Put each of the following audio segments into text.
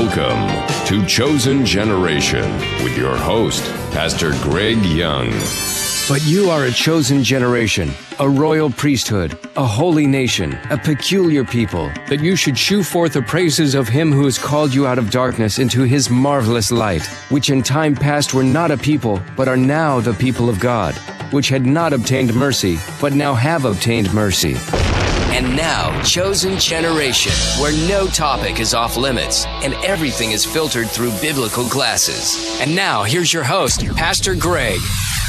Welcome to Chosen Generation with your host, Pastor Greg Young. But you are a chosen generation, a royal priesthood, a holy nation, a peculiar people, that you should shew forth the praises of him who has called you out of darkness into his marvelous light, which in time past were not a people, but are now the people of God, which had not obtained mercy, but now have obtained mercy. And now, Chosen Generation, where no topic is off limits and everything is filtered through biblical glasses. And now, here's your host, Pastor Greg.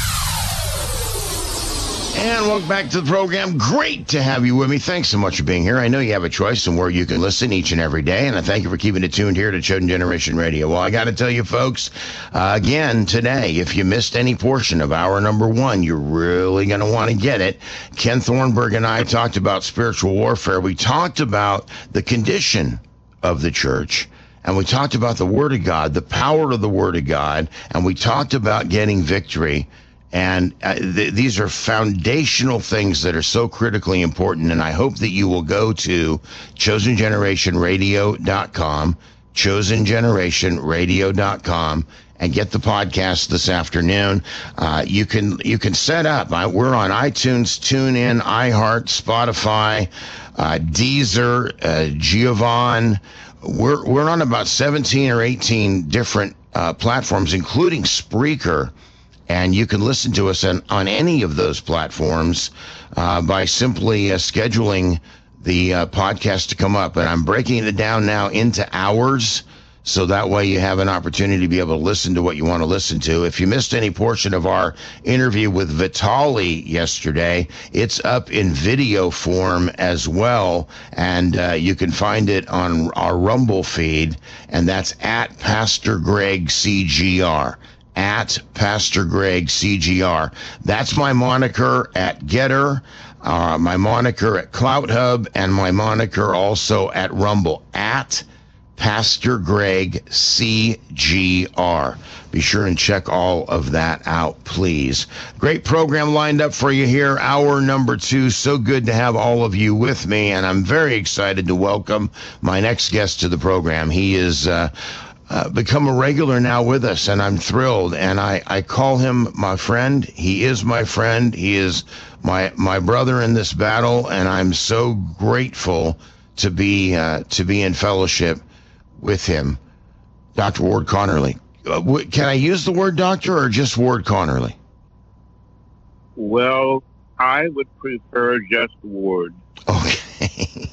And welcome back to the program. Great to have you with me. Thanks so much for being here. I know you have a choice and where you can listen each and every day, and I thank you for keeping it tuned here to Chosen Generation Radio. Well, I got to tell you, folks, again, today, if you missed any portion of hour number one, you're really going to want to get it. Ken Thornburg and I talked about spiritual warfare. We talked about the condition of the church, and we talked about the Word of God, the power of the Word of God, and we talked about getting victory. And these are foundational things that are so critically important. And I hope that you will go to chosengenerationradio.com, chosengenerationradio.com, and get the podcast this afternoon. You can set up. We're on iTunes, TuneIn, iHeart, Spotify, Deezer, Giovanni. We're on about 17 or 18 different platforms, including Spreaker. And you can listen to us on any of those platforms by simply scheduling the podcast to come up. And I'm breaking it down now into hours, so that way you have an opportunity to be able to listen to what you want to listen to. If you missed any portion of our interview with Vitali yesterday, it's up in video form as well. And you can find it on our Rumble feed, and that's at Pastor Greg CGR. At Pastor Greg CGR. That's my moniker at Getter, my moniker at CloutHub, and my moniker also at Rumble, at Pastor Greg CGR. Be sure and check all of that out, please. Great program lined up for you here, hour number 2. So good to have all of you with me, and I'm very excited to welcome my next guest to the program. He is become a regular now with us, and I'm thrilled. And I call him my friend. He is my friend. He is my brother in this battle, and I'm so grateful to be in fellowship with him. Dr. Ward Connerly. Can I use the word doctor or just Ward Connerly? Well, I would prefer just Ward. Okay.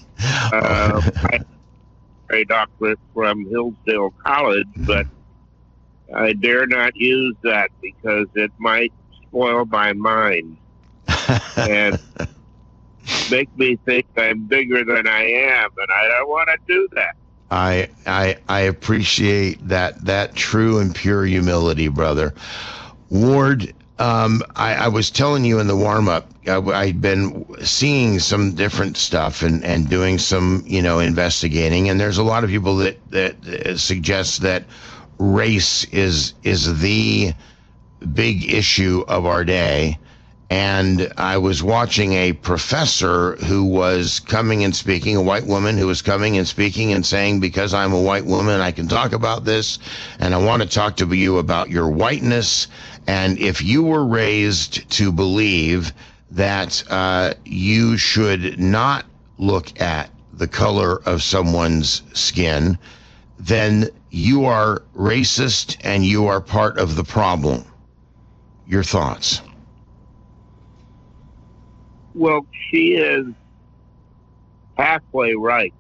A doctorate from Hillsdale College, but I dare not use that because it might spoil my mind and make me think I'm bigger than I am, and I don't want to do that. I appreciate that true and pure humility, brother. Ward, I was telling you in the warm-up, I'd been seeing some different stuff and doing some, investigating, and there's a lot of people that suggest that race is the big issue of our day. And I was watching a professor who was coming and speaking, a white woman who was coming and speaking and saying, because I'm a white woman, I can talk about this, and I want to talk to you about your whiteness. And if you were raised to believe that you should not look at the color of someone's skin, then you are racist and you are part of the problem. Your thoughts? Well, she is halfway right.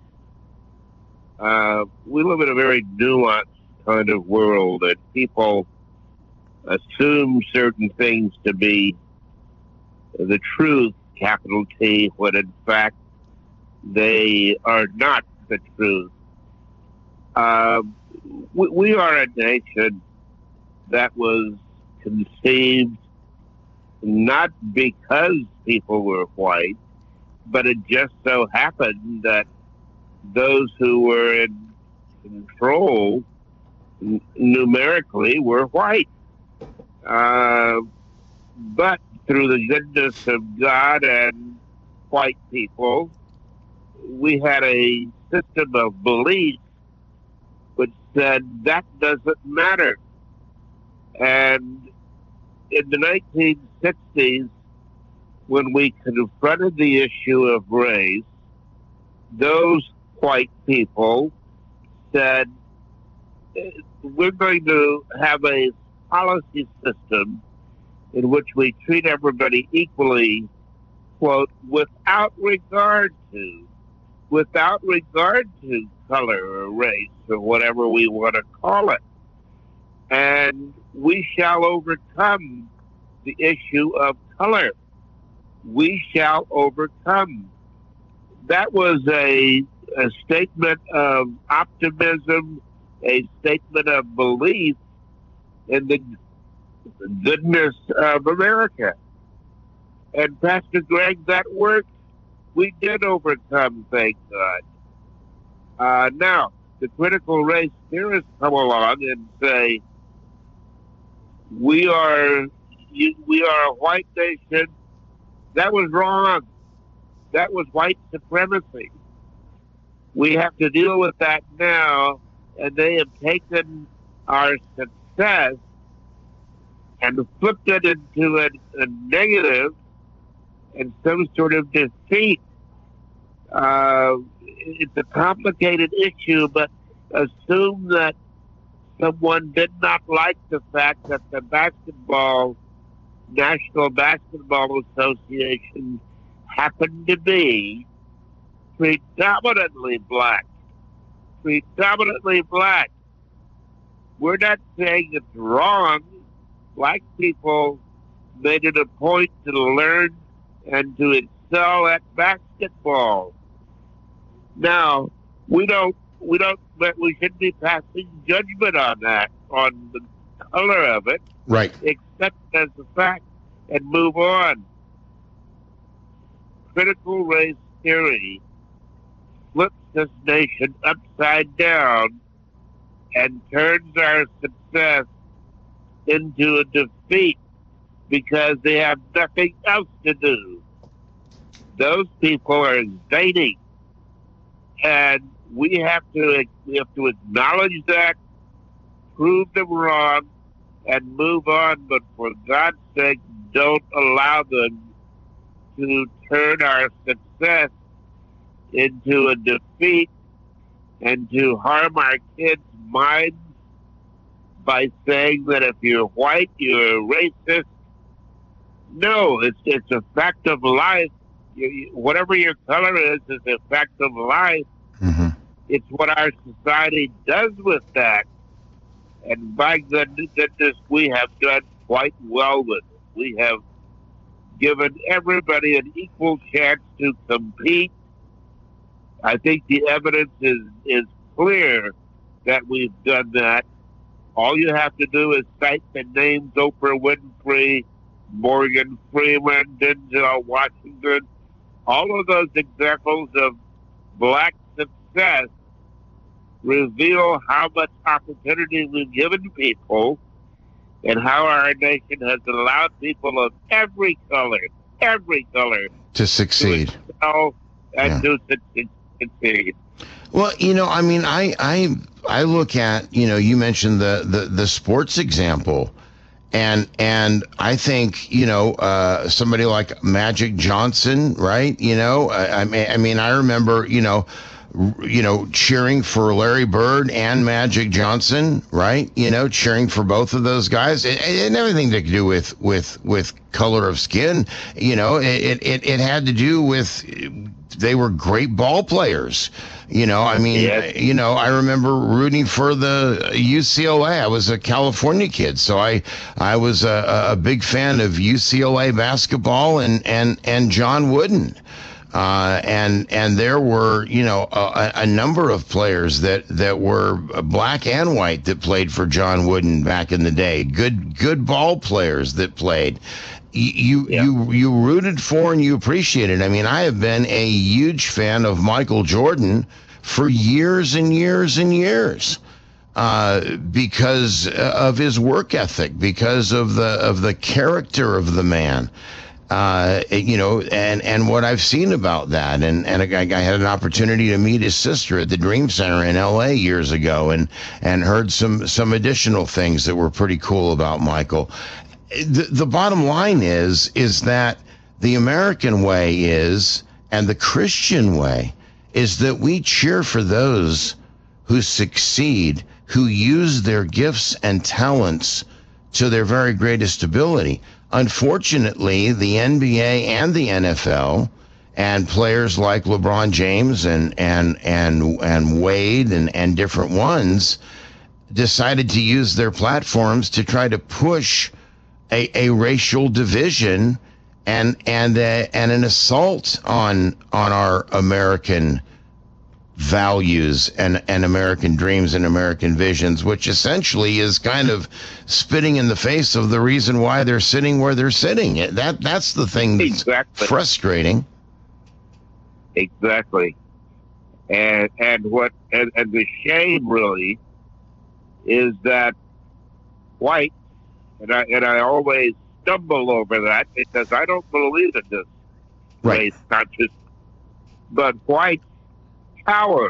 We live in a very nuanced kind of world, and people assume certain things to be the truth, capital T, when in fact they are not the truth. We are a nation that was conceived not because people were white, but it just so happened that those who were in control numerically were white. But through the goodness of God and white people, we had a system of belief which said that doesn't matter. And in the 1960s, when we confronted the issue of race, those white people said, we're going to have a policy system in which we treat everybody equally, quote, without regard to color or race or whatever we want to call it. And we shall overcome the issue of color. We shall overcome. That was a statement of optimism, a statement of belief in the goodness of America. And Pastor Greg, that worked. We did overcome, thank God. Now, the critical race theorists come along and say, we are a white nation. That was wrong. That was white supremacy. We have to deal with that now, and they have taken our success and flipped it into a negative and some sort of defeat. It's a complicated issue, but assume that someone did not like the fact that the National Basketball Association happened to be predominantly black. Predominantly black. We're not saying it's wrong. Black people made it a point to learn and to excel at basketball. Now, we shouldn't be passing judgment on that, on the color of it. Right. Accept it as a fact and move on. Critical race theory flips this nation upside down and turns our success into a defeat because they have nothing else to do. Those people are zaning, and we have to acknowledge that, prove them wrong, and move on. But for God's sake, don't allow them to turn our success into a defeat and to harm our kids' minds by saying that if you're white, you're a racist. No, it's a fact of life. Whatever your color is a fact of life. Mm-hmm. It's what our society does with that. And by goodness, we have done quite well with it. We have given everybody an equal chance to compete. I think the evidence is clear that we've done that. All you have to do is cite the names Oprah Winfrey, Morgan Freeman, Denzel Washington. All of those examples of black success reveal how much opportunity we've given people and how our nation has allowed people of every color to succeed. To excel and to succeed. Well, I mean, I look at, you mentioned the sports example, and I think, somebody like Magic Johnson, right? I mean, I remember, cheering for Larry Bird and Magic Johnson, right? Cheering for both of those guys. It had everything to do with color of skin. It had to do with they were great ball players. I mean, yes. I remember rooting for the UCLA. I was a California kid, so I was a big fan of UCLA basketball and John Wooden. And there were, a number of players that were black and white that played for John Wooden back in the day. Good ball players that played. You rooted for and you appreciated. I mean, I have been a huge fan of Michael Jordan for years and years and years. Because of his work ethic, because of the character of the man. and what I've seen about that. And I had an opportunity to meet his sister at the Dream Center in LA years ago, and heard some additional things that were pretty cool about Michael. The bottom line is that the American way and the Christian way is that we cheer for those who succeed, who use their gifts and talents to their very greatest ability. Unfortunately, the NBA and the NFL and players like LeBron James and Wade and different ones decided to use their platforms to try to push a racial division and an assault on our American values and American dreams and American visions, which essentially is kind of spitting in the face of the reason why they're sitting where they're sitting. That's the thing that's frustrating. Exactly. And the shame really is that white, and I always stumble over that because I don't believe in this race conscious, but white power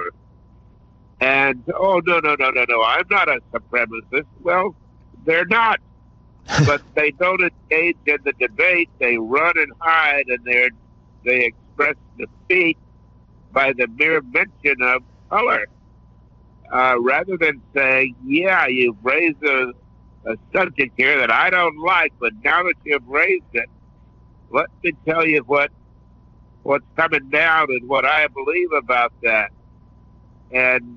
and no, I'm not a supremacist. Well, they're not, but they don't engage in the debate. They run and hide, and they express defeat by the mere mention of color, rather than saying, yeah, you've raised a subject here that I don't like, but now that you've raised it, let me tell you what's coming down and what I believe about that, and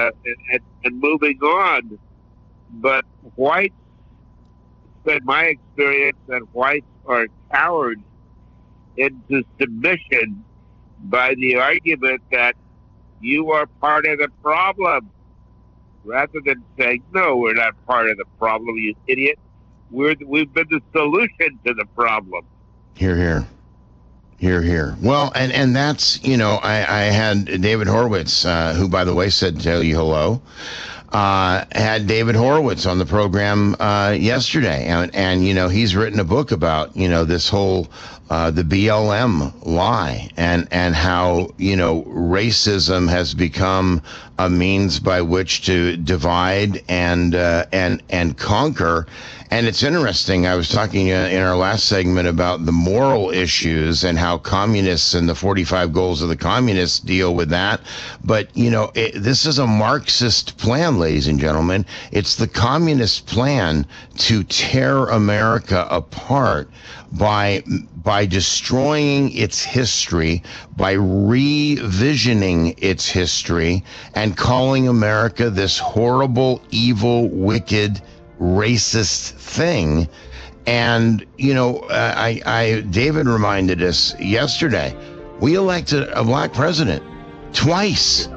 moving on. But whites, it's been my experience that whites are cowered into submission by the argument that you are part of the problem, rather than saying, no, we're not part of the problem, you idiot. We've been the solution to the problem. Hear, hear. Hear, hear. Well, and that's, I had David Horowitz, who, by the way, said tell you hello, had David Horowitz on the program yesterday. And he's written a book about, this whole the BLM lie and how, racism has become a means by which to divide and conquer. And it's interesting. I was talking in our last segment about the moral issues and how communists and the 45 goals of the communists deal with that. But, this is a Marxist plan, ladies and gentlemen. It's the communist plan to tear America apart by destroying its history, by revisioning its history, and calling America this horrible, evil, wicked, racist thing. And David reminded us yesterday, we elected a black president twice.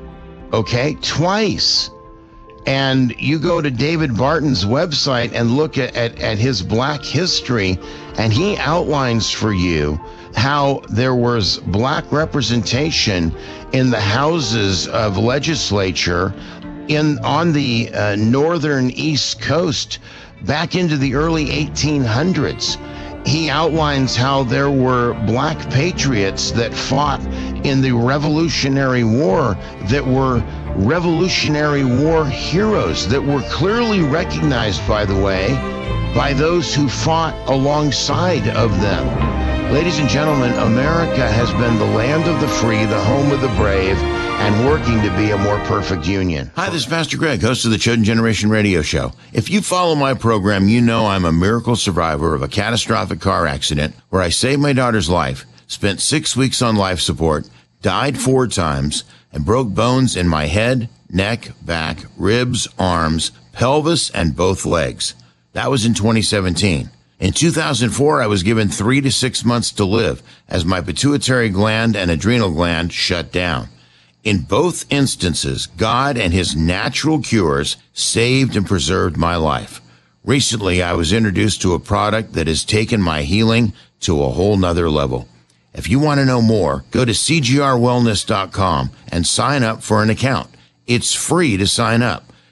And you go to David Barton's website and look at his black history, and he outlines for you how there was black representation in the houses of legislature on the northern East Coast back into the early 1800s. He outlines how there were black patriots that fought in the Revolutionary War that were Revolutionary War heroes that were clearly recognized, by the way, by those who fought alongside of them. Ladies and gentlemen, America has been the land of the free, the home of the brave, and working to be a more perfect union. Hi, this is Pastor Greg, host of the Chosen Generation radio show. If you follow my program, you know I'm a miracle survivor of a catastrophic car accident where I saved my daughter's life, spent 6 weeks on life support, died 4 times, and broke bones in my head, neck, back, ribs, arms, pelvis, and both legs. That was in 2017. In 2004, I was given 3 to 6 months to live as my pituitary gland and adrenal gland shut down. In both instances, God and his natural cures saved and preserved my life. Recently, I was introduced to a product that has taken my healing to a whole nother level. If you want to know more, go to cgrwellness.com and sign up for an account. It's free to sign up.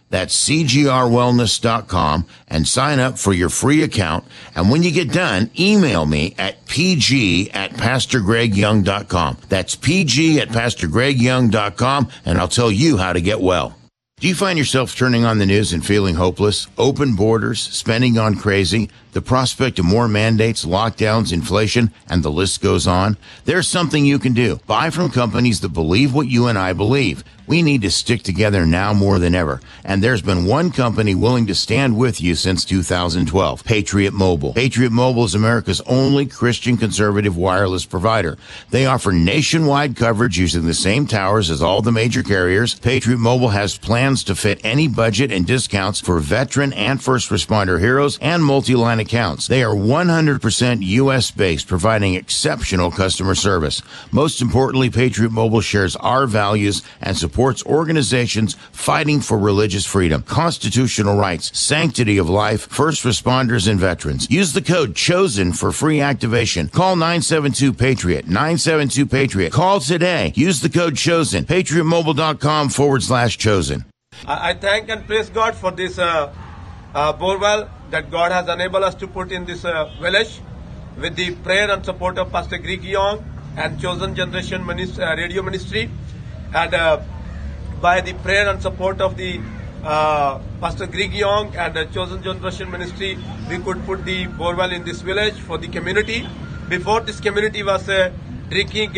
That's cgrwellness.com and sign up for your free account. And when you get done, email me at pg@pastorgregyoung.com. That's pg@pastorgregyoung.com, and I'll tell you how to get well. Do you find yourself turning on the news and feeling hopeless? Open borders, spending gone crazy, the prospect of more mandates, lockdowns, inflation, and the list goes on? There's something you can do. Buy from companies that believe what you and I believe. We need to stick together now more than ever. And there's been one company willing to stand with you since 2012, Patriot Mobile. Patriot Mobile is America's only Christian conservative wireless provider. They offer nationwide coverage using the same towers as all the major carriers. Patriot Mobile has plans to fit any budget and discounts for veteran and first responder heroes and multi-line accounts. They are 100% U.S. based, providing exceptional customer service. Most importantly, Patriot Mobile shares our values and supports organizations fighting for religious freedom, constitutional rights, sanctity of life, first responders, and veterans. Use the code CHOSEN for free activation. Call 972-PATRIOT, 972-PATRIOT. Call today. Use the code CHOSEN, patriotmobile.com/chosen. I thank and praise God for this borewell that God has enabled us to put in this village with the prayer and support of Pastor Greg Young and Chosen Generation Radio Ministry, and by the prayer and support of the Pastor Greg Young and the Chosen Generation Ministry, we could put the borewell in this village for the community. Before, this community was drinking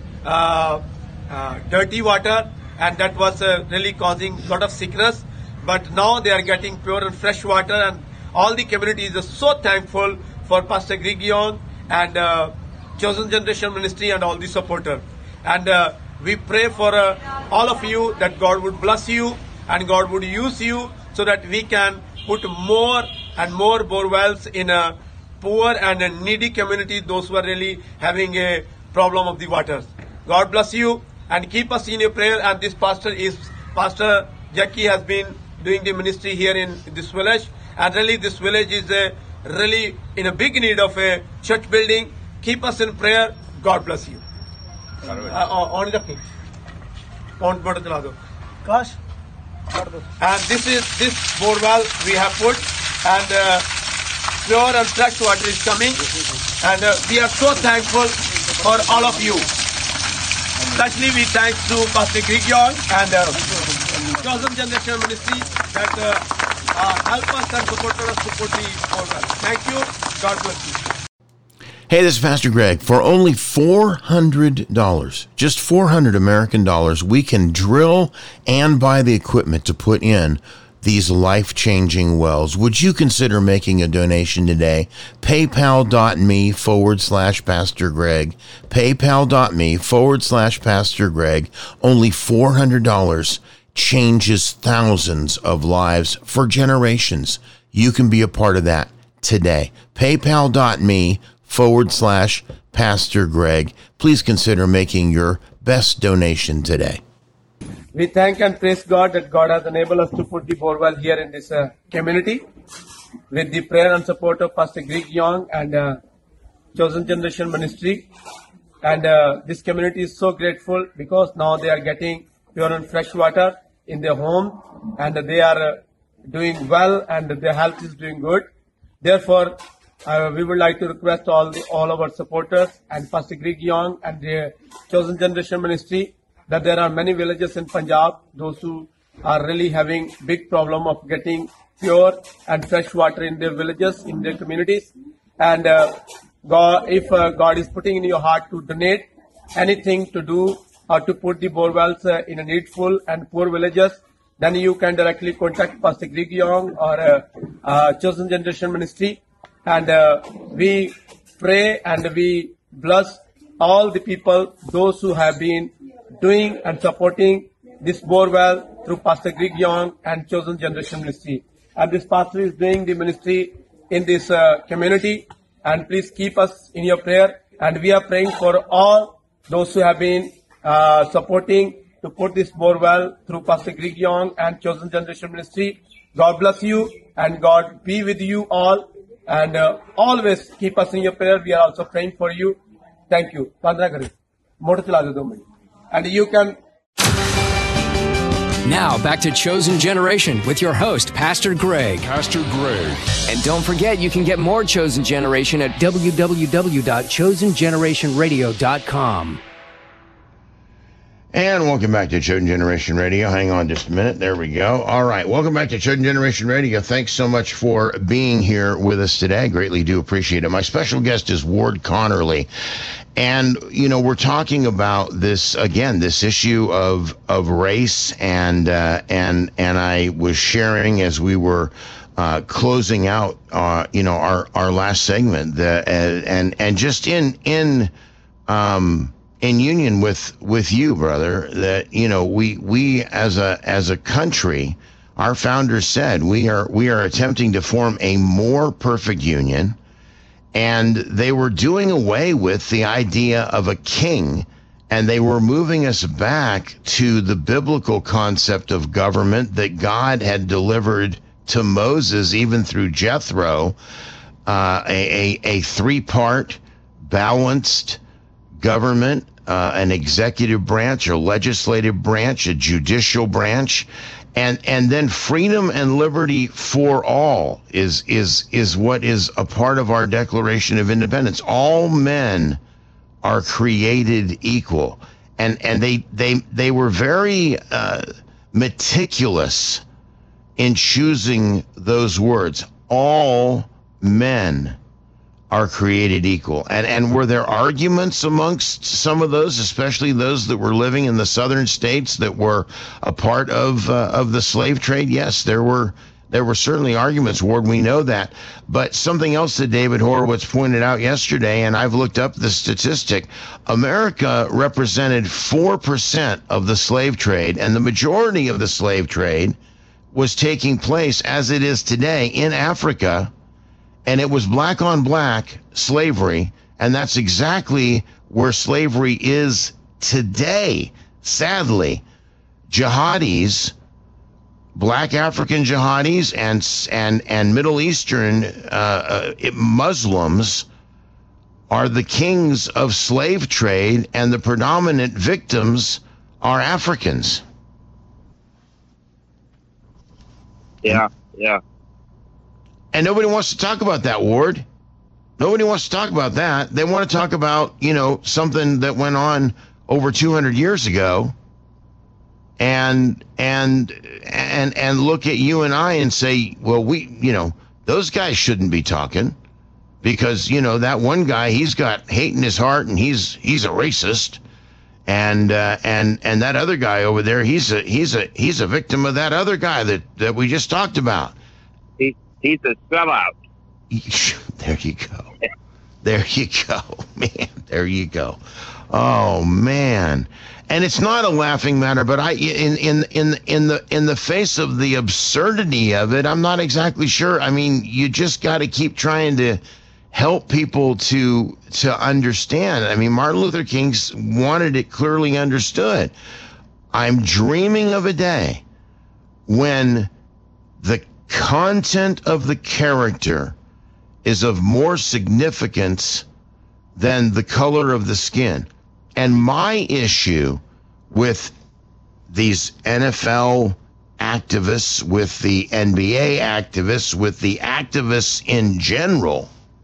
dirty water, and that was really causing a lot of sickness. But now they are getting pure and fresh water, and all the community is so thankful for Pastor Greg Young and Chosen Generation Ministry and all the supporters. And we pray for all of you that God would bless you and God would use you so that we can put more and more borewells in a poor and a needy community, those who are really having a problem of the waters. God bless you and keep us in your prayer. And this Pastor Jackie has been doing the ministry here in this village. And really this village is really in a big need of a church building. Keep us in prayer. God bless you. And this borewell we have put, and pure and fresh water is coming, and we are so thankful for all of you. Especially we thanks to Pastor Greg Young and Chosen Generation Ministry that help us and support us to put the borewell. Thank you. God bless you. Hey, this is Pastor Greg. For only $400, just $400 American dollars, we can drill and buy the equipment to put in these life-changing wells. Would you consider making a donation today? PayPal.me/Pastor Greg. PayPal.me/Pastor Greg. Only $400 changes thousands of lives for generations. You can be a part of that today. PayPal.me/Pastor Greg. Please consider making your best donation today. We thank and praise God that God has enabled us to put the borewell here in this community with the prayer and support of Pastor Greg Young and Chosen Generation Ministry. And this community is so grateful because now they are getting pure and fresh water in their home, and they are doing well, and their health is doing good. Therefore, we would like to request all our supporters and Pastor Greg Young and the Chosen Generation Ministry that there are many villages in Punjab, those who are really having big problem of getting pure and fresh water in their villages, in their communities. And if God is putting in your heart to donate anything to do or to put the borewells in a needful and poor villages, then you can directly contact Pastor Greg Young or Chosen Generation Ministry. And we pray and we bless all the people, those who have been doing and supporting this borewell through Pastor Greg Young and Chosen Generation Ministry. And this pastor is doing the ministry in this community. And please keep us in your prayer. And we are praying for all those who have been supporting to put this borewell through Pastor Greg Young and Chosen Generation Ministry. God bless you and God be with you all. And always keep us in your prayer. We are also praying for you. Thank you. And you can. Now, back to Chosen Generation with your host, Pastor Greg. Pastor Greg. And don't forget, you can get more Chosen Generation at www.chosengenerationradio.com. And welcome back to Chosen Generation Radio. Hang on just a minute. There we go. All right. Welcome back to Chosen Generation Radio. Thanks so much for being here with us today. Greatly do appreciate it. My special guest is Ward Connerly. And, you know, we're talking about this, again, this issue of race. And I was sharing as we were closing out, you know, our last segment, and just in union with you, brother, that, you know, we as a country, our founders said we are attempting to form a more perfect union, and they were doing away with the idea of a king, and they were moving us back to the biblical concept of government that God had delivered to Moses, even through Jethro, a three-part balanced government, an executive branch, a legislative branch, a judicial branch, and then freedom and liberty for all is what is a part of our Declaration of Independence. All men are created equal, and they were very meticulous in choosing those words. All men are created equal. And were there arguments amongst some of those, especially those that were living in the southern states that were a part of the slave trade? Yes, there were certainly arguments, Ward, we know that. But something else that David Horowitz pointed out yesterday, and I've looked up the statistic, America represented 4% of the slave trade, and the majority of the slave trade was taking place, as it is today, in Africa. And it was black on black slavery, and that's exactly where slavery is today. Sadly, jihadis, black African jihadis, and Middle Eastern Muslims are the kings of slave trade, and the predominant victims are Africans. Yeah. And nobody wants to talk about that, Ward. Nobody wants to talk about that. They want to talk about, you know, something that went on over 200 years ago, and look at you and I and say, well, those guys shouldn't be talking, because, you know, that one guy, he's got hate in his heart, and he's a racist, and that other guy over there, he's a victim of that other guy that we just talked about. He's a sellout. There you go. There you go, man. There you go. Oh, man. And it's not a laughing matter, but in the face of the absurdity of it, I'm not exactly sure. I mean, you just got to keep trying to help people to understand. I mean, Martin Luther King wanted it clearly understood. I'm dreaming of a day when the content of the character is of more significance than the color of the skin. And my issue with these NFL activists, with the NBA activists, with the activists in general,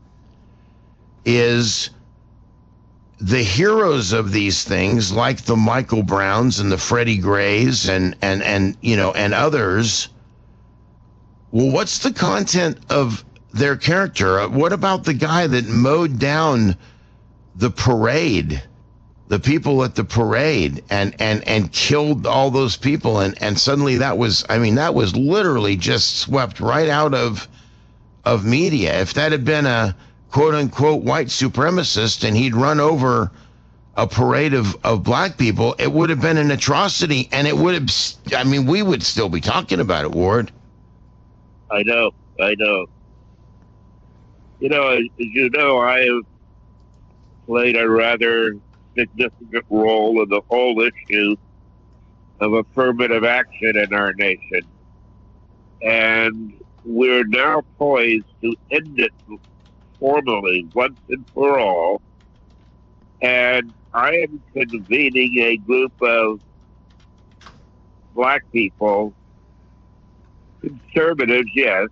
is the heroes of these things, like the Michael Browns and the Freddie Grays and others. Well, what's the content of their character? What about the guy that mowed down the parade, the people at the parade, and killed all those people? And suddenly that was literally just swept right out of media. If that had been a quote unquote white supremacist and he'd run over a parade of black people, it would have been an atrocity, and it would have, we would still be talking about it, Ward. I know. You know, as you know, I have played a rather significant role in the whole issue of affirmative action in our nation. And we're now poised to end it formally once and for all. And I am convening a group of black people, conservatives, yes,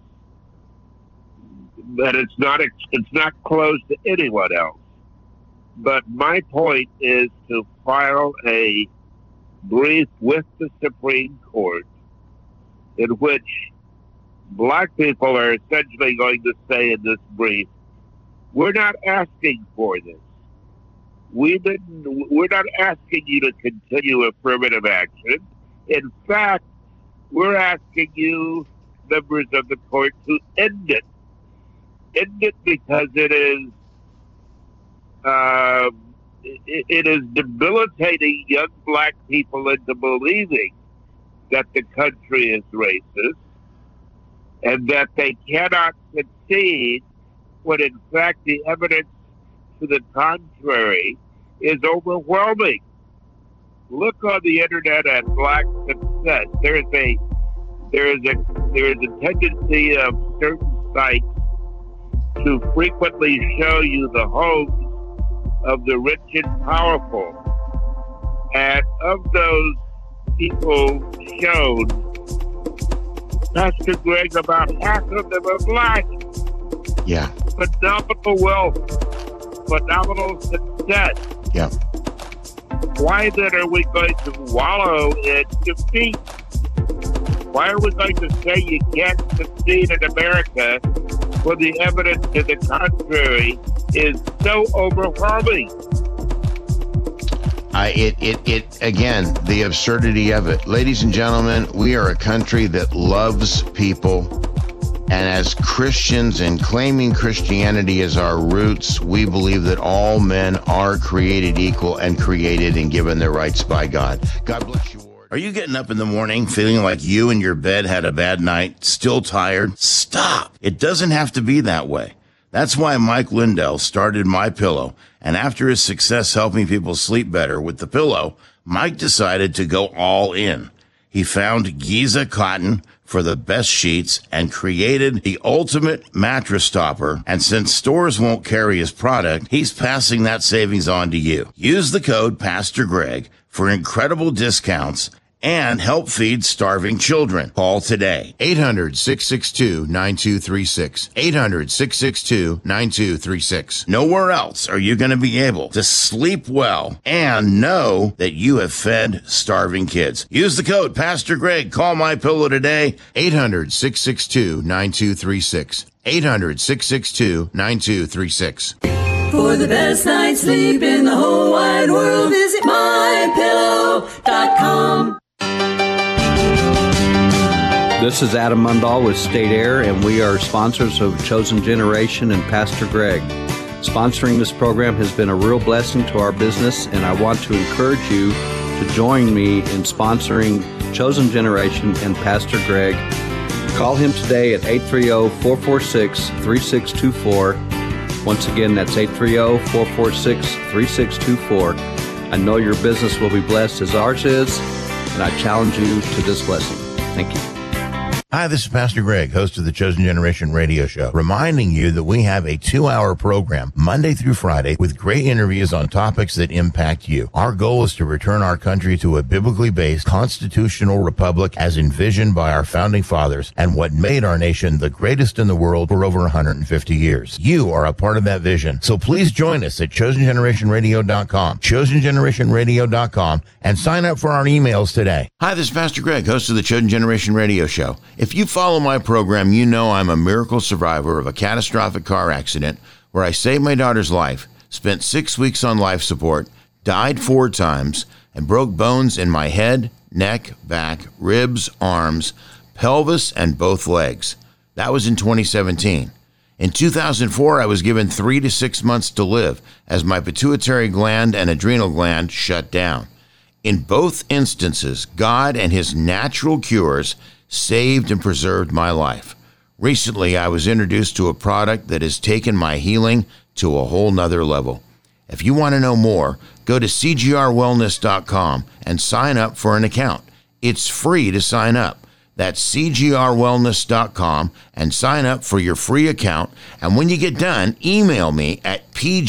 but it's not closed to anyone else. But my point is to file a brief with the Supreme Court in which black people are essentially going to say in this brief, we're not asking for this. We're not asking you to continue affirmative action. In fact, we're asking you, members of the court, to end it. End it because it is debilitating young black people into believing that the country is racist and that they cannot succeed when in fact the evidence to the contrary is overwhelming. Look on the internet at black success. There is a tendency of certain sites to frequently show you the homes of the rich and powerful. And of those people shown, Pastor Greg, about half of them are black. Yeah. Phenomenal wealth, phenomenal success. Yeah. Why then are we going to wallow in defeat? Why are we going to say you can't succeed in America when the evidence to the contrary is so overwhelming? Again, the absurdity of it. Ladies and gentlemen, we are a country that loves people. And as Christians and claiming Christianity as our roots, we believe that all men are created equal and created and given their rights by God. God bless you, Ward. Are you getting up in the morning feeling like you and your bed had a bad night, still tired? Stop. It doesn't have to be that way. That's why Mike Lindell started MyPillow. And after his success helping people sleep better with the pillow, Mike decided to go all in. He found Giza cotton for the best sheets and created the ultimate mattress topper. And since stores won't carry his product, he's passing that savings on to you. Use the code Pastor Greg for incredible discounts and help feed starving children. Call today. 800-662-9236. 800-662-9236. Nowhere else are you going to be able to sleep well and know that you have fed starving kids. Use the code Pastor Greg. Call MyPillow today. 800-662-9236. 800-662-9236. For the best night's sleep in the whole wide world, visit MyPillow.com. This is Adam Mundahl with State Air, and we are sponsors of Chosen Generation and Pastor Greg. Sponsoring this program has been a real blessing to our business, and I want to encourage you to join me in sponsoring Chosen Generation and Pastor Greg. Call him today at 830-446-3624. Once again, that's 830-446-3624. I know your business will be blessed as ours is, and I challenge you to this blessing. Thank you. Hi, this is Pastor Greg, host of the Chosen Generation radio show, reminding you that we have a 2-hour program Monday through Friday with great interviews on topics that impact you. Our goal is to return our country to a biblically based constitutional republic as envisioned by our founding fathers and what made our nation the greatest in the world for over 150 years. You are a part of that vision. So please join us at ChosenGenerationRadio.com, ChosenGenerationRadio.com, and sign up for our emails today. Hi, this is Pastor Greg, host of the Chosen Generation radio show. If you follow my program, you know I'm a miracle survivor of a catastrophic car accident where I saved my daughter's life, spent 6 weeks on life support, died 4 times, and broke bones in my head, neck, back, ribs, arms, pelvis, and both legs. That was in 2017. In 2004, I was given 3 to 6 months to live as my pituitary gland and adrenal gland shut down. In both instances, God and his natural cures saved and preserved my life. Recently, I was introduced to a product that has taken my healing to a whole nother level. If you want to know more, go to cgrwellness.com and sign up for an account. It's free to sign up. That's cgrwellness.com and sign up for your free account. And when you get done, email me at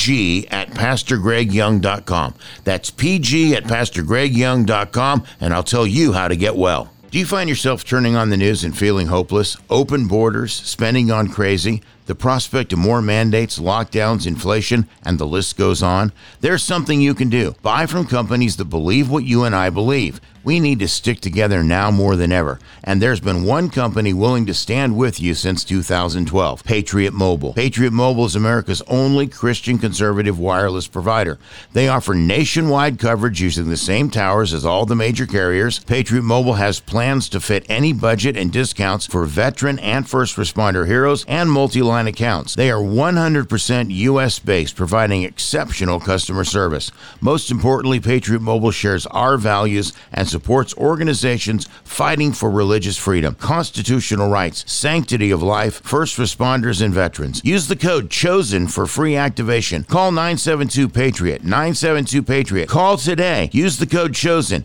pg@pastorgregyoung.com. That's pg@pastorgregyoung.com, and I'll tell you how to get well. Do you find yourself turning on the news and feeling hopeless? Open borders, spending gone crazy, the prospect of more mandates, lockdowns, inflation, and the list goes on? There's something you can do. Buy from companies that believe what you and I believe. We need to stick together now more than ever. And there's been one company willing to stand with you since 2012, Patriot Mobile. Patriot Mobile is America's only Christian conservative wireless provider. They offer nationwide coverage using the same towers as all the major carriers. Patriot Mobile has plans to fit any budget and discounts for veteran and first responder heroes and multi-line accounts. They are 100% U.S.-based, providing exceptional customer service. Most importantly, Patriot Mobile shares our values and supports organizations fighting for religious freedom, constitutional rights, sanctity of life, first responders, and veterans. Use the code CHOSEN for free activation. Call 972-PATRIOT, 972-PATRIOT. Call today. Use the code CHOSEN,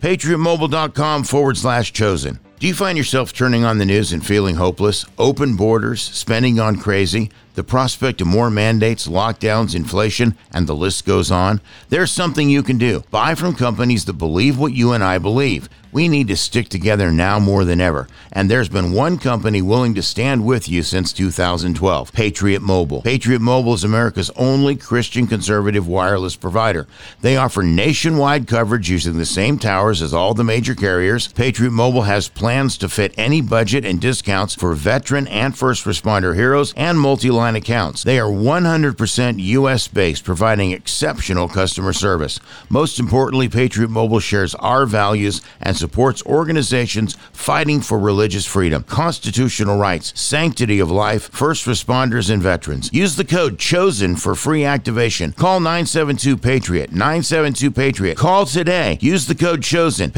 patriotmobile.com/chosen. Do you find yourself turning on the news and feeling hopeless? Open borders, spending gone crazy, the prospect of more mandates, lockdowns, inflation, and the list goes on? There's something you can do. Buy from companies that believe what you and I believe. We need to stick together now more than ever. And there's been one company willing to stand with you since 2012, Patriot Mobile. Patriot Mobile is America's only Christian conservative wireless provider. They offer nationwide coverage using the same towers as all the major carriers. Patriot Mobile has plans to fit any budget and discounts for veteran and first responder heroes and multi-line accounts. They are 100% U.S.-based, providing exceptional customer service. Most importantly, Patriot Mobile shares our values and supports organizations fighting for religious freedom, constitutional rights, sanctity of life, first responders, and veterans. Use the code CHOSEN for free activation. Call 972-PATRIOT, 972-PATRIOT. Call today. Use the code CHOSEN,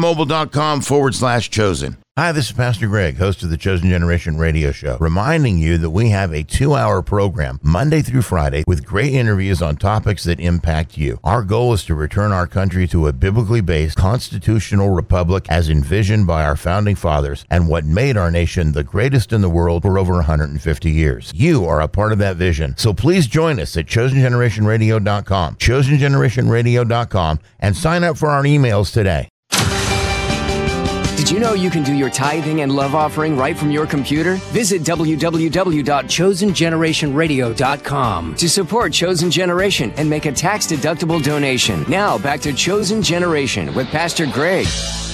patriotmobile.com/chosen. Hi, this is Pastor Greg, host of the Chosen Generation radio show, reminding you that we have a 2-hour program Monday through Friday with great interviews on topics that impact you. Our goal is to return our country to a biblically based constitutional republic as envisioned by our founding fathers and what made our nation the greatest in the world for over 150 years. You are a part of that vision, so please join us at chosengenerationradio.com, chosengenerationradio.com, and sign up for our emails today. Did you know you can do your tithing and love offering right from your computer? Visit www.chosengenerationradio.com to support Chosen Generation and make a tax-deductible donation. Now, back to Chosen Generation with Pastor Greg.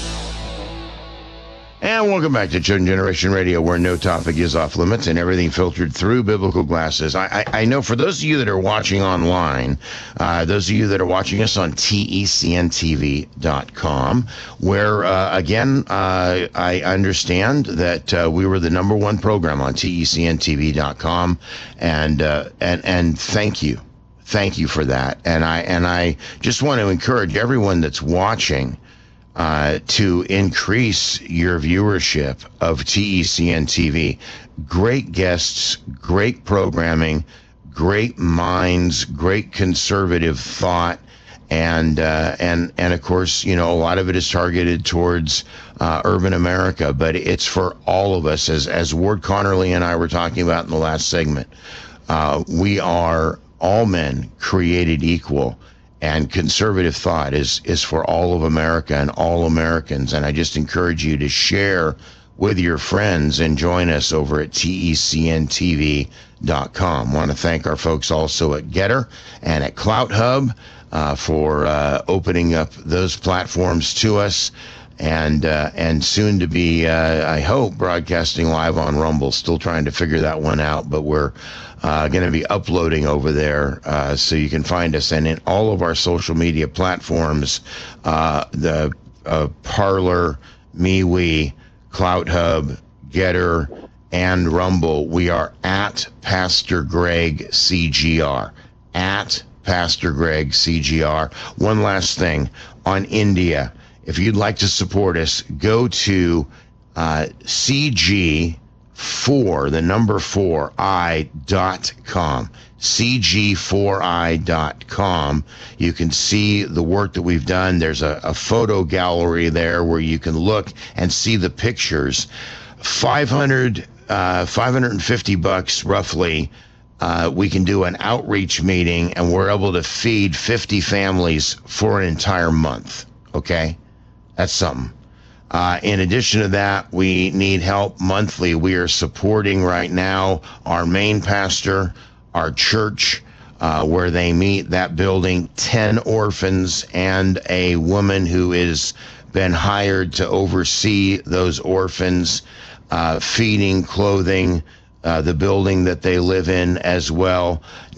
And welcome back to Chosen Generation Radio, where no topic is off limits and everything filtered through biblical glasses. I know for those of you that are watching online, those of you that are watching us on TECNTV.com, where, again, I understand that we were the #1 program on TECNTV.com, and thank you. Thank you for that. And I just want to encourage everyone that's watching to increase your viewership of TECN TV. Great guests, great programming, great minds, great conservative thought, and of course, you know, a lot of it is targeted towards urban America, but it's for all of us, as Ward Connerly and I were talking about in the last segment. We are all men created equal. And conservative thought is for all of America and all Americans. And I just encourage you to share with your friends and join us over at TECNTV.com. Want to thank our folks also at Getter and at Clout Hub for opening up those platforms to us. And soon to be, I hope, broadcasting live on Rumble. Still trying to figure that one out, but we're going to be uploading over there, so you can find us. And in all of our social media platforms, the Parler, MeWe, Clout Hub, Getter, and Rumble, we are at Pastor Greg CGR. At Pastor Greg CGR. One last thing on India. If you'd like to support us, go to CG4, the number 4i.com. CG4i.com. You can see the work that we've done. There's a photo gallery there where you can look and see the pictures $550 roughly, we can do an outreach meeting, and we're able to feed 50 families for an entire month. Okay? That's something. In addition to that, we need help monthly. We are supporting right now our main pastor, our church, where they meet, that building, 10 orphans and a woman who has been hired to oversee those orphans, feeding, clothing, the building that they live in as well.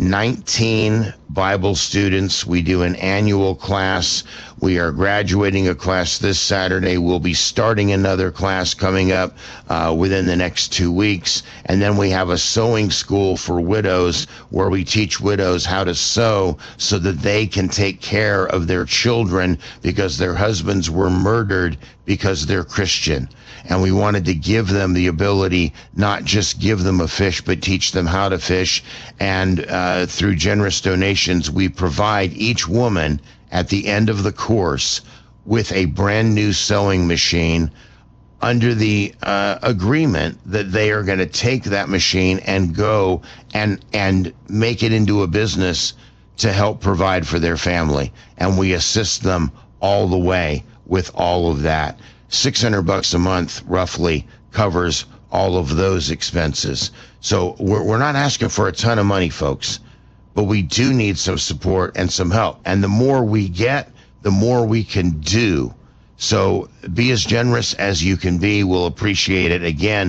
19 Bible students. We do an annual class. We are graduating a class this Saturday. We'll be starting another class coming up within the next 2 weeks. And then we have a sewing school for widows where we teach widows how to sew so that they can take care of their children because their husbands were murdered because they're Christian. And we wanted to give them the ability, not just give them a fish, but teach them how to fish. And through generous donations, we provide each woman at the end of the course with a brand new sewing machine under the agreement that they are going to take that machine and go and make it into a business to help provide for their family. And we assist them all the way with all of that. $600 a month roughly covers all of those expenses. So we're not asking for a ton of money, folks, but we do need some support and some help. And the more we get, the more we can do. So be as generous as you can be. We'll appreciate it. Again,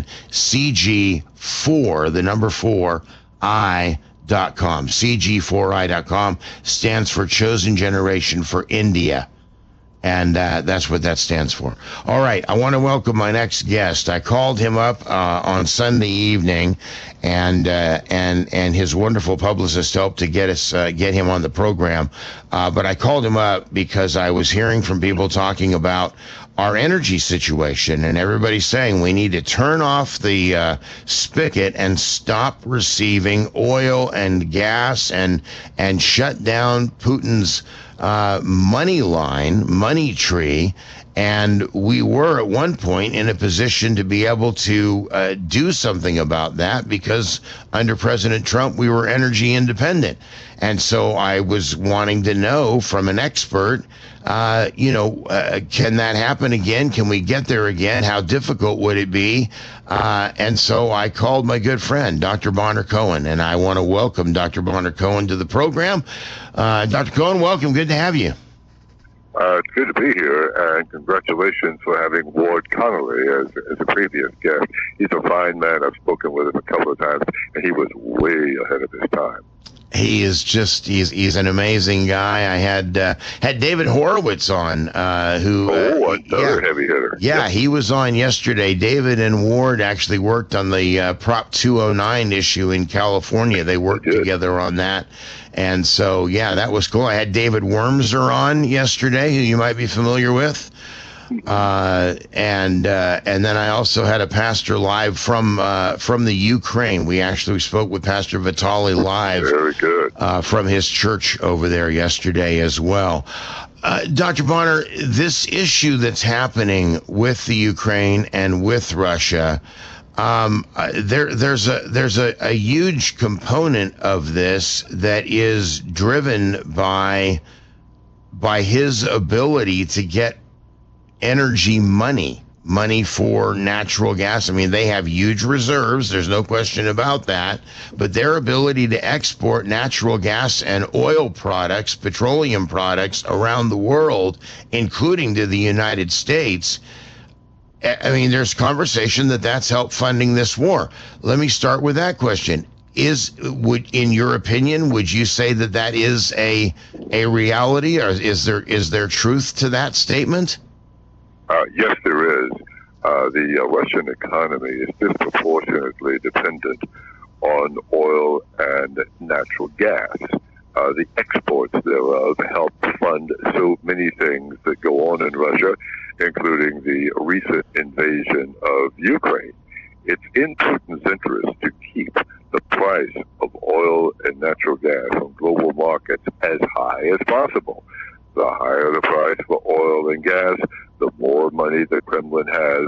CG4, the number 4, I.com. CG4I.com stands for Chosen Generation for India. And that's what that stands for. All right, I want to welcome my next guest. I called him up on Sunday evening, and his wonderful publicist helped to get him on the program. But I called him up because I was hearing from people talking about our energy situation, and everybody's saying we need to turn off the spigot and stop receiving oil and gas and shut down Putin's money tree. And we were at one point in a position to be able to do something about that because under President Trump, we were energy independent. And so I was wanting to know from an expert, can that happen again? Can we get there again? How difficult would it be? And so I called my good friend, Dr. Bonner Cohen, and I want to welcome Dr. Bonner Cohen to the program. Dr. Cohen, welcome. Good to have you. It's good to be here, and congratulations for having Ward Connolly as a previous guest. He's a fine man. I've spoken with him a couple of times, and he was way ahead of his time. He is just, he's an amazing guy. I had David Horowitz on, another heavy hitter. Yeah, yep. He was on yesterday. David and Ward actually worked on the Prop 209 issue in California. They worked together on that. And so, yeah, that was cool. I had David Wormser on yesterday, who you might be familiar with. And then I also had a pastor live from the Ukraine. We spoke with Pastor Vitaly live. Very good. From his church over there yesterday as well. Dr. Bonner, this issue that's happening with the Ukraine and with Russia, there's a huge component of this that is driven by his ability to get energy money for natural gas. I mean, they have huge reserves. There's no question about that. But their ability to export natural gas and oil products, petroleum products around the world, including to the United States, I mean, there's conversation that's helped funding this war. Let me start with that question. In your opinion, would you say that is a reality, or is there truth to that statement? Yes, there is. The Russian economy is disproportionately dependent on oil and natural gas. The exports thereof help fund so many things that go on in Russia, including the recent invasion of Ukraine. It's in Putin's interest to keep the price of oil and natural gas on global markets as high as possible. The higher the price for oil and gas, the more money the Kremlin has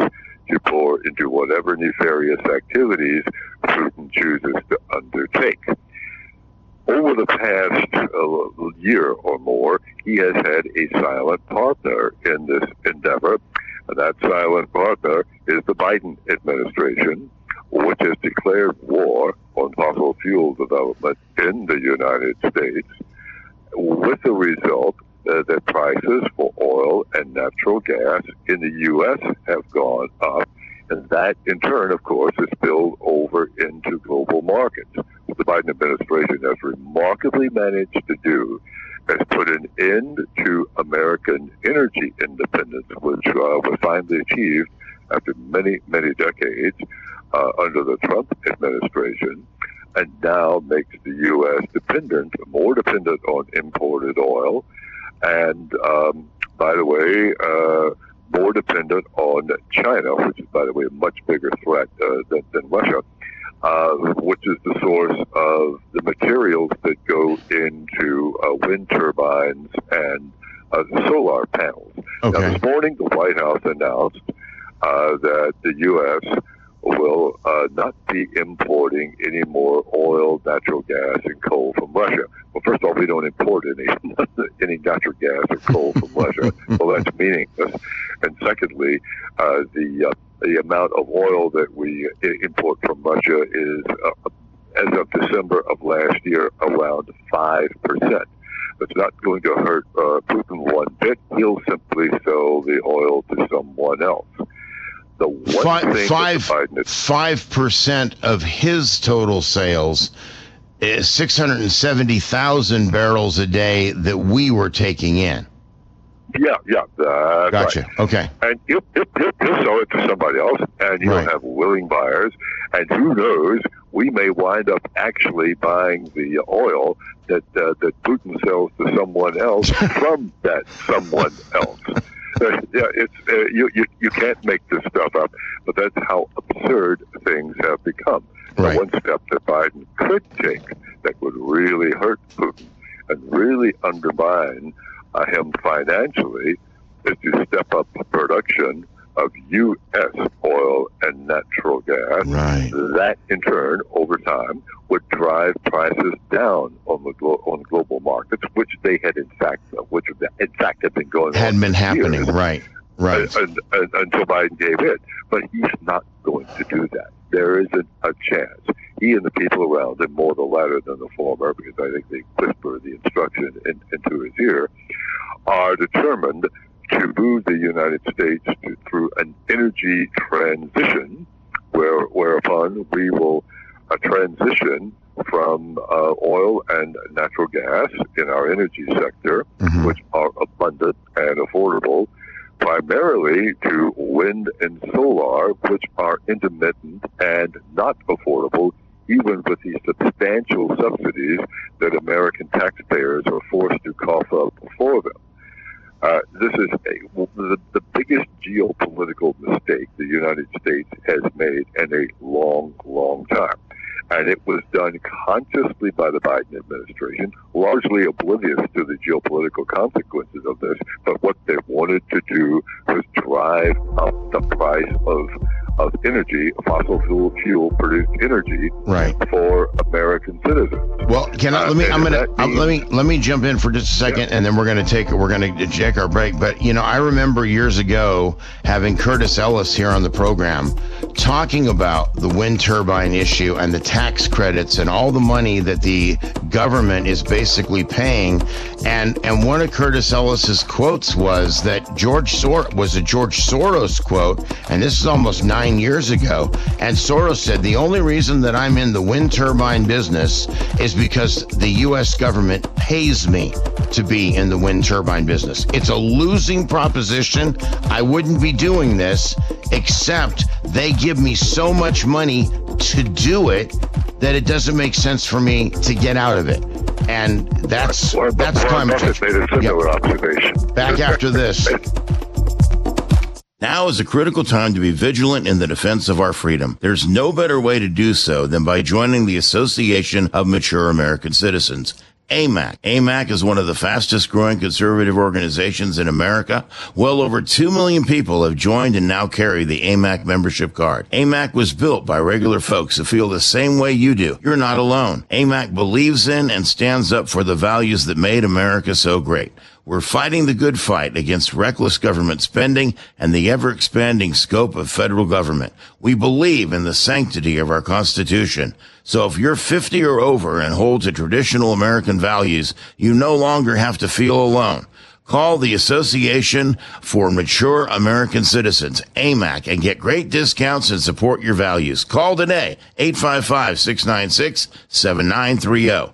to pour into whatever nefarious activities Putin chooses to undertake. Over the past year or more, he has had a silent partner in this endeavor. And that silent partner is the Biden administration, which has declared war on fossil fuel development in the United States, with the result that prices for oil and natural gas in the U.S. have gone up. And that, in turn, of course, is spilled over into global markets. What the Biden administration has remarkably managed to do is put an end to American energy independence, which was finally achieved after many, many decades under the Trump administration, and now makes the U.S. more dependent on imported oil, and, by the way, more dependent on China, which is, by the way, a much bigger threat than Russia, which is the source of the materials that go into wind turbines and solar panels. Okay. Now, this morning, the White House announced that the U.S. will not be importing any more oil, natural gas, and coal from Russia. Well, first of all, we don't import any natural gas or coal from Russia. Well, that's meaningless. And secondly, the amount of oil that we import from Russia is, as of December of last year, around 5%. It's not going to hurt Putin one bit. He'll simply sell the oil to someone else. The one thing 5% of his total sales is 670,000 barrels a day that we were taking in. Yeah. Gotcha. Right. Okay. And he'll sell it to somebody else, and you'll have willing buyers. And who knows, we may wind up actually buying the oil that Putin sells to someone else from that someone else. You can't make this stuff up, but that's how absurd things have become. Right. One step that Biden could take that would really hurt Putin and really undermine him financially is to step up production of U.S. oil and natural gas. Right. That, in turn, over time, would drive prices down on the global markets, which had in fact have been going on. Had been happening, years, right. and until Biden gave in. But he's not going to do that. There isn't a chance. He and the people around him, more the latter than the former, because I think they whisper the instruction into his ear, are determined to move the United States through an energy transition, whereupon we will transition from oil and natural gas in our energy sector, which are abundant and affordable, primarily to wind and solar, which are intermittent and not affordable, even with the substantial subsidies that American taxpayers are forced to cough up for them. This is the biggest geopolitical mistake the United States has made in a long, long time. And it was done consciously by the Biden administration, largely oblivious to the geopolitical consequences of this. But what they wanted to do was drive up the price of energy, fossil fuel produced energy, for American citizens. Well, let me jump in for just a second, and then we're going to check our break. But I remember years ago having Curtis Ellis here on the program talking about the wind turbine issue and the tax credits and all the money that the government is basically paying. And one of Curtis Ellis's quotes was that George Soros quote, and this is almost 9 years ago. And Soros said, the only reason that I'm in the wind turbine business is because the U.S. government pays me to be in the wind turbine business. It's a losing proposition. I wouldn't be doing this, except they give me so much money to do it that it doesn't make sense for me to get out of it. And that's climate change. Made a similar observation. Back after this. Now is a critical time to be vigilant in the defense of our freedom. There's no better way to do so than by joining the Association of Mature American Citizens, AMAC. AMAC is one of the fastest growing conservative organizations in America. Well over 2 million people have joined and now carry the AMAC membership card. AMAC was built by regular folks who feel the same way you do. You're not alone. AMAC believes in and stands up for the values that made America so great. We're fighting the good fight against reckless government spending and the ever-expanding scope of federal government. We believe in the sanctity of our Constitution. So if you're 50 or over and hold to traditional American values, you no longer have to feel alone. Call the Association for Mature American Citizens, AMAC, and get great discounts and support your values. Call today, 855-696-7930,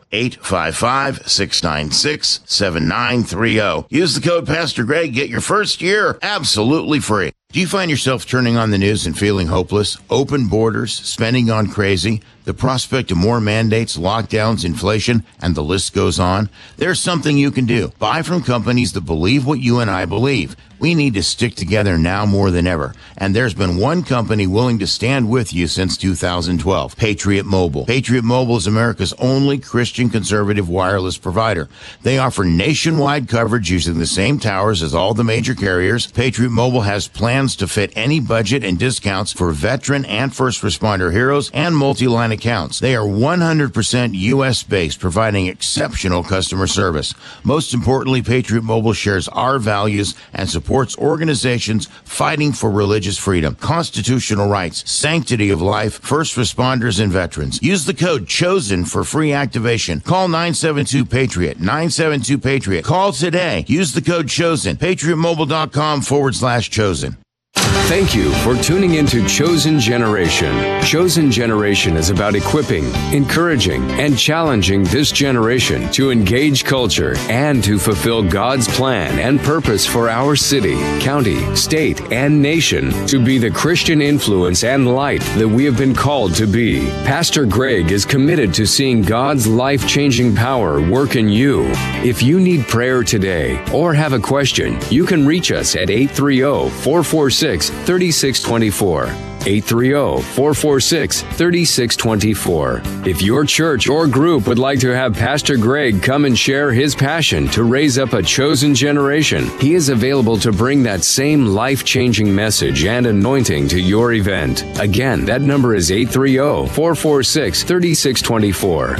855-696-7930. Use the code Pastor Greg, get your first year absolutely free. Do you find yourself turning on the news and feeling hopeless? Open borders, spending gone crazy, the prospect of more mandates, lockdowns, inflation, and the list goes on? There's something you can do. Buy from companies that believe what you and I believe. We need to stick together now more than ever. And there's been one company willing to stand with you since 2012, Patriot Mobile. Patriot Mobile is America's only Christian conservative wireless provider. They offer nationwide coverage using the same towers as all the major carriers. Patriot Mobile has plans to fit any budget and discounts for veteran and first responder heroes and multi-line accounts. They are 100% U.S.-based, providing exceptional customer service. Most importantly, Patriot Mobile shares our values and supports organizations fighting for religious freedom, constitutional rights, sanctity of life, first responders, and veterans. Use the code CHOSEN for free activation. Call 972-PATRIOT, 972-PATRIOT. Call today. Use the code CHOSEN, patriotmobile.com/chosen. Thank you for tuning into Chosen Generation. Chosen Generation is about equipping, encouraging, and challenging this generation to engage culture and to fulfill God's plan and purpose for our city, county, state, and nation to be the Christian influence and light that we have been called to be. Pastor Greg is committed to seeing God's life-changing power work in you. If you need prayer today or have a question, you can reach us at 830-446-3624. 830-446-3624. If your church or group would like to have Pastor Greg come and share his passion to raise up a chosen generation, he is available to bring that same life-changing message and anointing to your event. Again, that number is 830-446-3624.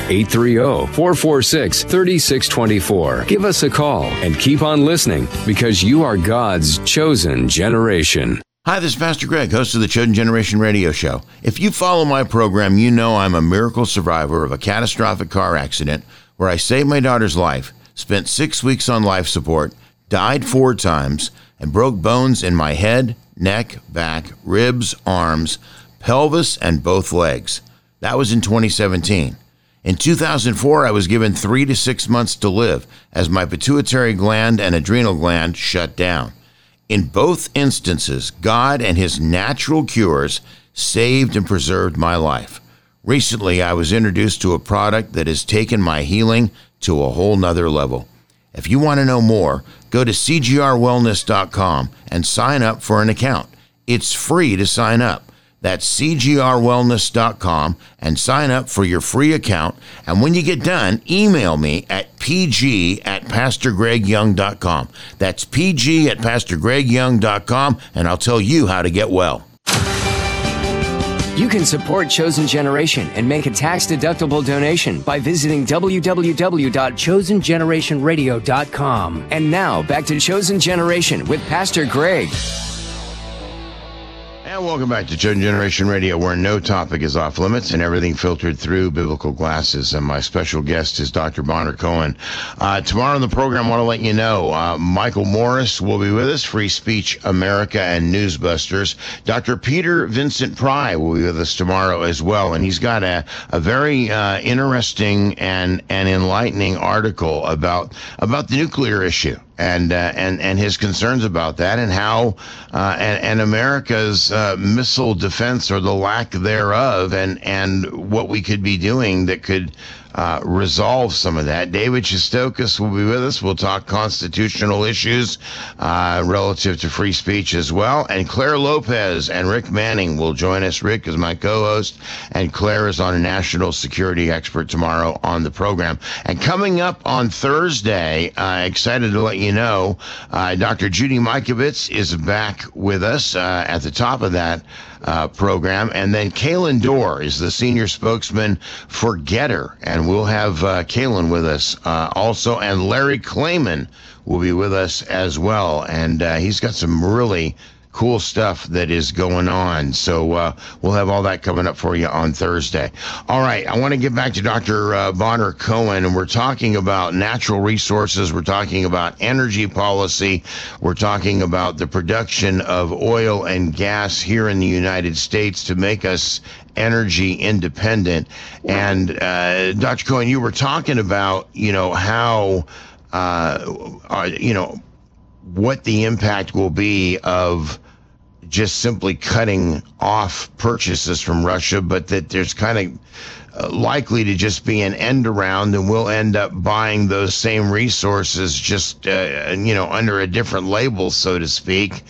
830-446-3624. Give us a call and keep on listening because you are God's chosen generation. Hi, this is Pastor Greg, host of the Chosen Generation radio show. If you follow my program, you know I'm a miracle survivor of a catastrophic car accident where I saved my daughter's life, spent 6 weeks on life support, died 4 times, and broke bones in my head, neck, back, ribs, arms, pelvis, and both legs. That was in 2017. In 2004, I was given 3 to 6 months to live as my pituitary gland and adrenal gland shut down. In both instances, God and his natural cures saved and preserved my life. Recently, I was introduced to a product that has taken my healing to a whole nother level. If you want to know more, go to cgrwellness.com and sign up for an account. It's free to sign up. That's cgrwellness.com and sign up for your free account. And when you get done, email me at pg@pastorgregyoung.com. That's pg@pastorgregyoung.com, and I'll tell you how to get well. You can support Chosen Generation and make a tax-deductible donation by visiting www.chosengenerationradio.com. And now, back to Chosen Generation with Pastor Greg. And welcome back to Chosen Generation Radio, where no topic is off limits and everything filtered through biblical glasses. And my special guest is Dr. Bonner Cohen. Tomorrow on the program, I want to let you know, Michael Morris will be with us, Free Speech America and Newsbusters. Dr. Peter Vincent Pry will be with us tomorrow as well. And he's got a very interesting and enlightening article about the nuclear issue and his concerns about that, and how and America's missile defense or the lack thereof, and what we could be doing that could resolve some of that. David Shestokas will be with us. We'll talk constitutional issues relative to free speech as well. And Claire Lopez and Rick Manning will join us. Rick is my co-host, and Claire is on a national security expert tomorrow on the program. And coming up on Thursday, excited to let you know, Dr. Judy Mikovits is back with us at the top of that program. And then Kaylin Dorr is the senior spokesman for Getter, and we'll have Kaylin with us also, and Larry Klayman will be with us as well, and he's got some really cool stuff that is going on. So we'll have all that coming up for you on Thursday. All right, I want to get back to Dr. Bonner Cohen, and we're talking about natural resources. We're talking about energy policy. We're talking about the production of oil and gas here in the United States to make us energy independent. And Dr. Cohen, you were talking about, how, what the impact will be of just simply cutting off purchases from Russia, but that there's kind of likely to just be an end around, and we'll end up buying those same resources just, under a different label, so to speak.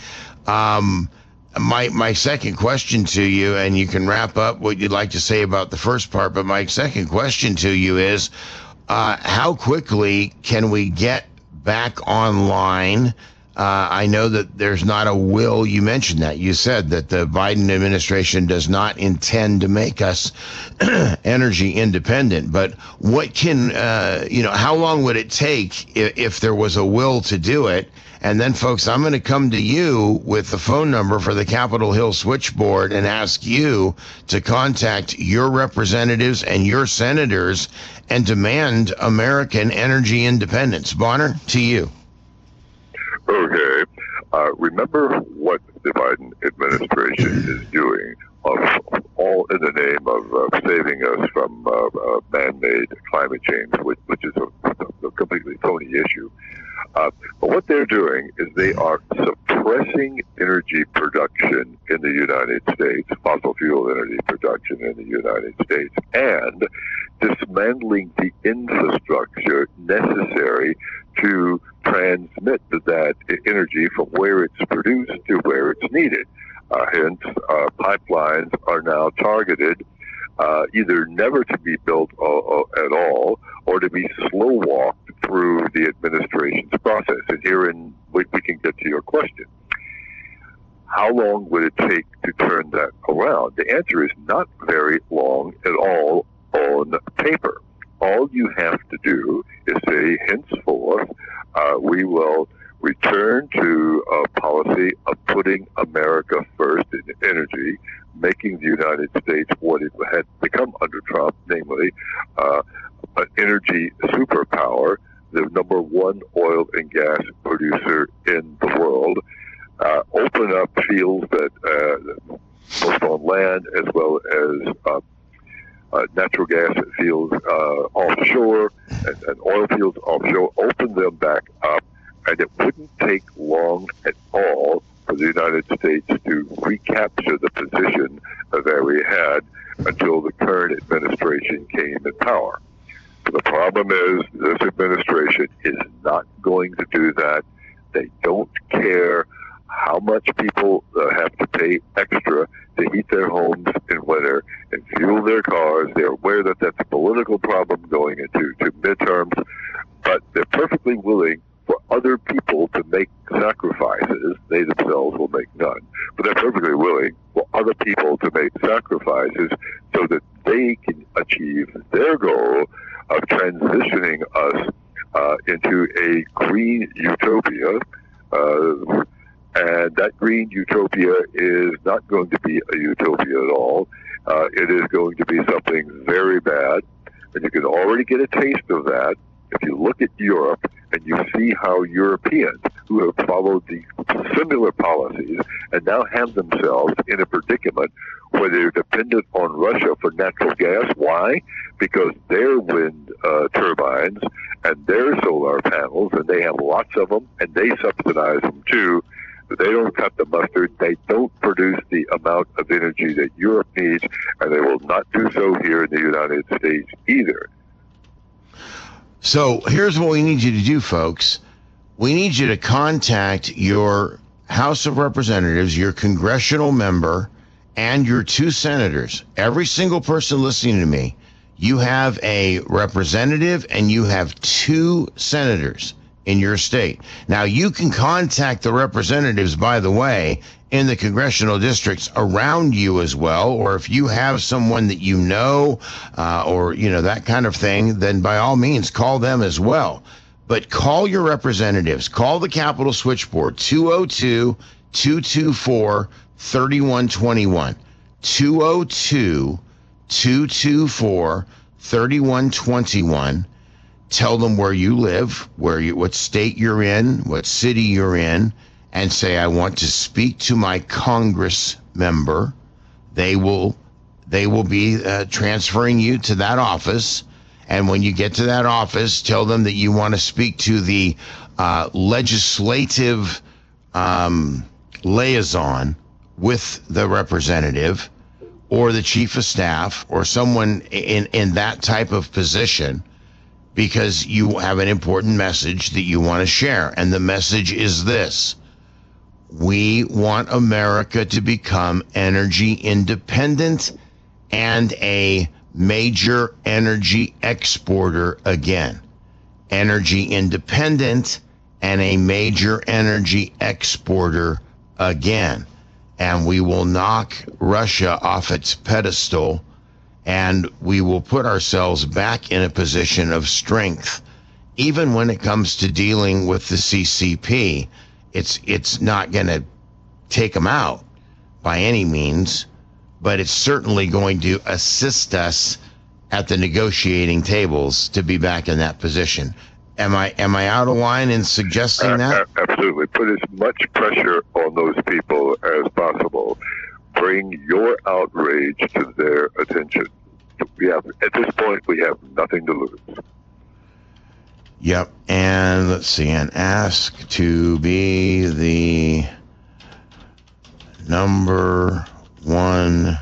My second question to you, and you can wrap up what you'd like to say about the first part, but my second question to you is, how quickly can we get back online? I know that there's not a will. You mentioned that. You said that the Biden administration does not intend to make us energy independent. But what can, how long would it take if there was a will to do it? And then, folks, I'm going to come to you with the phone number for the Capitol Hill switchboard and ask you to contact your representatives and your senators and demand American energy independence. Bonner, to you. Okay. Remember what the Biden administration is doing, all in the name of saving us from man-made climate change, which is a completely phony issue. But what they're doing is they are suppressing energy production in the United States, fossil fuel energy production in the United States, and dismantling the infrastructure necessary to transmit that energy from where it's produced to where it's needed. Hence, pipelines are now targeted either never to be built at all, or to be slow-walked through the administration's process. And herein we can get to your question. How long would it take to turn that around? The answer is not very long at all on paper. All you have to do is say, henceforth, we will return to a policy of putting America first in energy, making the United States what it had become under Trump, namely an energy superpower, the number one oil and gas producer in the world, open up fields that both on land as well as natural gas fields offshore and oil fields offshore, open them back up, and it wouldn't take long at all for the United States to recapture the position that we had until the current administration came in power. The problem is this administration is not going to do that. They don't care how much people have to pay extra to heat their homes in winter and fuel their cars. They're aware that that's a political problem going into midterms, but they're perfectly willing for other people to make sacrifices. They themselves will make none, but they're perfectly willing for other people to make sacrifices so that they can achieve their goal of transitioning us into a green utopia. And that green utopia is not going to be a utopia at all. It is going to be something very bad. And you can already get a taste of that if you look at Europe and you see how Europeans who have followed the similar policies and now have themselves in a predicament where they're dependent on Russia for natural gas. Why? Because their wind turbines and their solar panels, and they have lots of them, and they subsidize them too. They don't cut the mustard. They don't produce the amount of energy that Europe needs, and they will not do so here in the United States either. So here's what we need you to do, folks. We need you to contact your House of Representatives, your congressional member, and your 2 senators. Every single person listening to me, you have a representative and you have 2 senators in your state. Now, you can contact the representatives, by the way, in the congressional districts around you as well, or if you have someone that you know, or, that kind of thing, then by all means, call them as well. But call your representatives. Call the Capitol switchboard, 202-224-3121. 202-224-3121. Tell them where you live, what state you're in, what city you're in, and say, I want to speak to my Congress member. They will be transferring you to that office. And when you get to that office, tell them that you want to speak to the legislative liaison with the representative or the chief of staff or someone in that type of position, because you have an important message that you want to share. And the message is this: we want America to become energy independent and a major energy exporter again. Energy independent and a major energy exporter again. And we will knock Russia off its pedestal, and we will put ourselves back in a position of strength. Even when it comes to dealing with the CCP, it's not going to take them out by any means, but it's certainly going to assist us at the negotiating tables to be back in that position. Am I out of line in suggesting that? Absolutely. Put as much pressure on those people as possible. Bring your outrage to their attention. At this point, we have nothing to lose. Yep. And let's see. And ask to be the number 1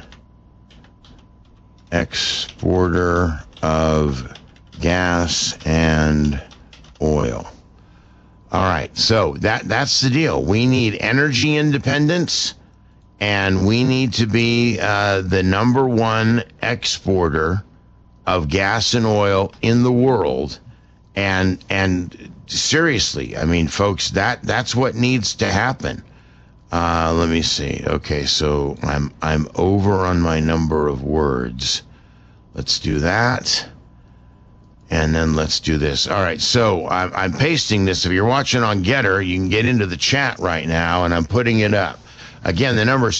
exporter of gas and oil. All right. So that's the deal. We need energy independence, and we need to be the number 1 exporter of gas and oil in the world. And seriously, I mean, folks, that's what needs to happen. Let me see. Okay, so I'm over on my number of words. Let's do that. And then let's do this. All right, so I'm pasting this. If you're watching on Getter, you can get into the chat right now, and I'm putting it up. Again, the number is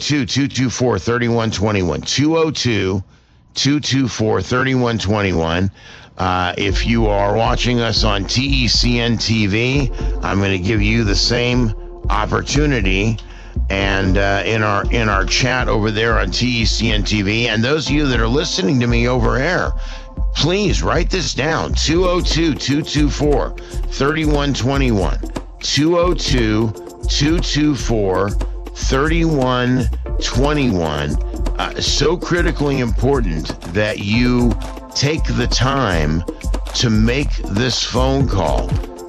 202-224-3121. 202-224-3121. If you are watching us on TECN TV, I'm going to give you the same opportunity, and in our chat over there on TECN TV. And those of you that are listening to me over air, please write this down: 202-224-3121. 202-224-3121. So critically important that you take the time to make this phone call.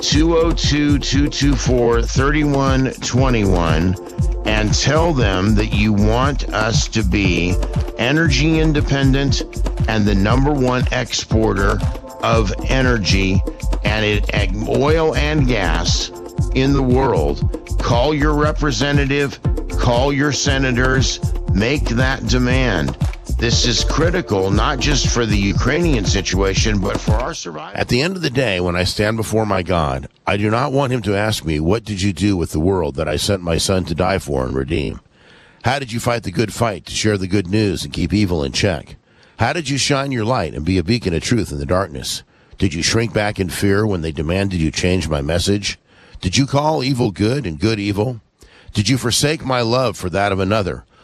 202-224-3121, and tell them that you want us to be energy independent and the number 1 exporter of energy and oil and gas in the world. Call your representative, call your senators, make that demand. This is critical, not just for the Ukrainian situation, but for our survival. At the end of the day, when I stand before my God, I do not want him to ask me, what did you do with the world that I sent my son to die for and redeem? How did you fight the good fight to share the good news and keep evil in check? How did you shine your light and be a beacon of truth in the darkness? Did you shrink back in fear when they demanded you change my message? Did you call evil good and good evil? Did you forsake my love for that of another,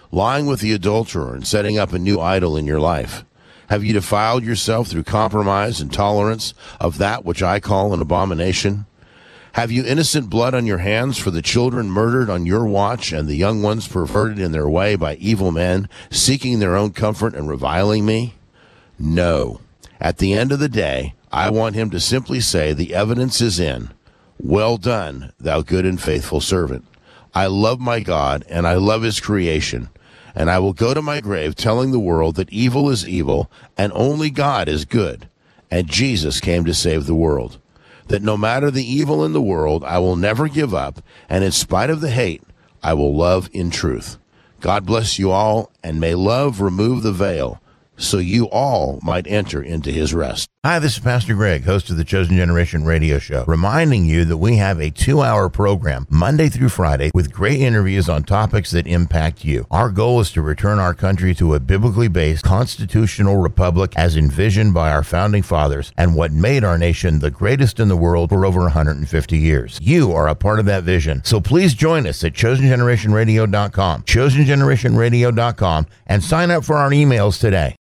lying with the adulterer and setting up a new idol in your life? Have you defiled yourself through compromise and tolerance of that which I call an abomination? Have you innocent blood on your hands for the children murdered on your watch and the young ones perverted in their way by evil men, seeking their own comfort and reviling me? No. At the end of the day, I want him to simply say, the evidence is in. Well done, thou good and faithful servant. I love my God, and I love his creation, and I will go to my grave telling the world that evil is evil, and only God is good, and Jesus came to save the world. That no matter the evil in the world, I will never give up, and in spite of the hate, I will love in truth. God bless you all, and may love remove the veil, so you all might enter into his rest. Hi, this is Pastor Greg, host of the Chosen Generation radio show, reminding you that we have a 2-hour program Monday through Friday with great interviews on topics that impact you. Our goal is to return our country to a biblically based constitutional republic as envisioned by our founding fathers and what made our nation the greatest in the world for over 150 years. You are a part of that vision, so please join us at chosengenerationradio.com, chosengenerationradio.com, and sign up for our emails today.